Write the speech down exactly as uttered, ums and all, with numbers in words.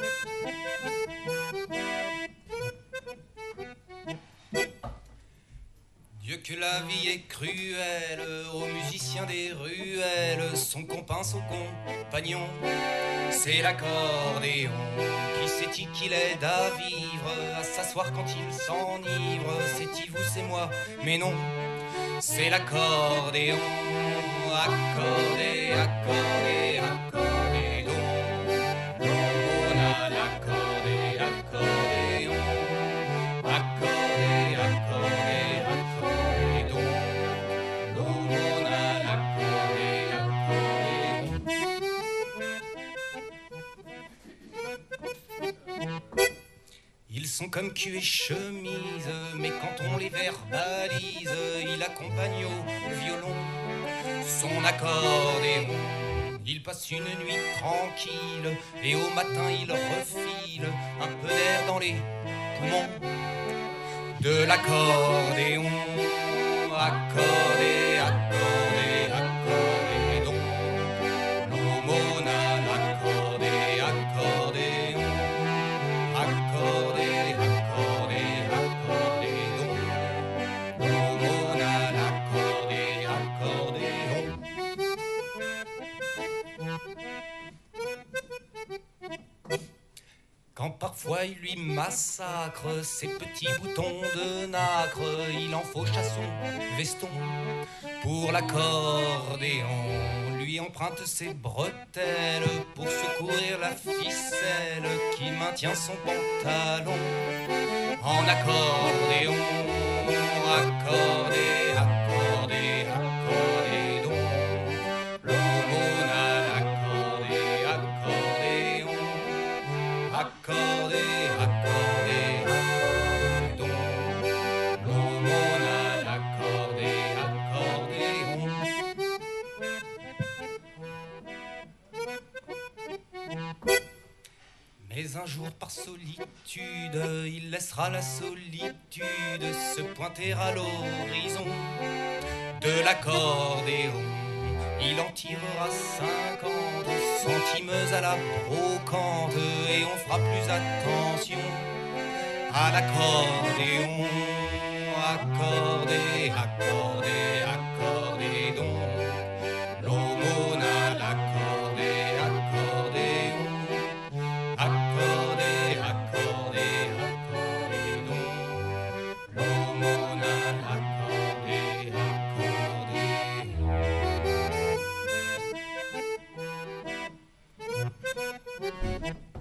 Dieu que la vie est cruelle, aux musiciens des ruelles, son compas, son compagnon, c'est l'accordéon qui sait-il qu'il aide à vivre, à s'asseoir quand il s'enivre, c'est-il vous, c'est moi, mais non, c'est l'accordéon, accordé, accordé, accordé, donc, on a l'accordé, accordéon, accordé, accordé. Ils sont comme cul et chemise, mais quand on les verbalise, il accompagne au violon son accordéon. Il passe une nuit tranquille et au matin il refile un peu d'air dans les poumons de l'accordéon. Accordé, accordé, accordé, donc l'aumône à l'accordé, accordéon. Accordé, accordé, accordé, donc l'aumône à l'accordé, accordéon. Quand parfois il lui massacre ses petits boutons de nacre, il en fauche à son veston pour l'accordéon. Lui emprunte ses bretelles pour secourir la ficelle qui maintient son pantalon en accordéon. Accordé, accordé, accordé, donc l'aumône à l'accordé, accordéon. Accordé, accordé, accordé, donc l'aumône à l'accordé, accordéon. Mais un jour par solitude, il laissera la solitude se pointer à l'horizon de l'accordéon. Il en tirera cinquante centimes à la brocante et on fera plus attention à l'accordéon. Accordé, accordé, accordé, donc l'aumône à l'accordé, accordéon. Accordé, accordé, accordé, donc l'aumône à l'accordé, accordéon.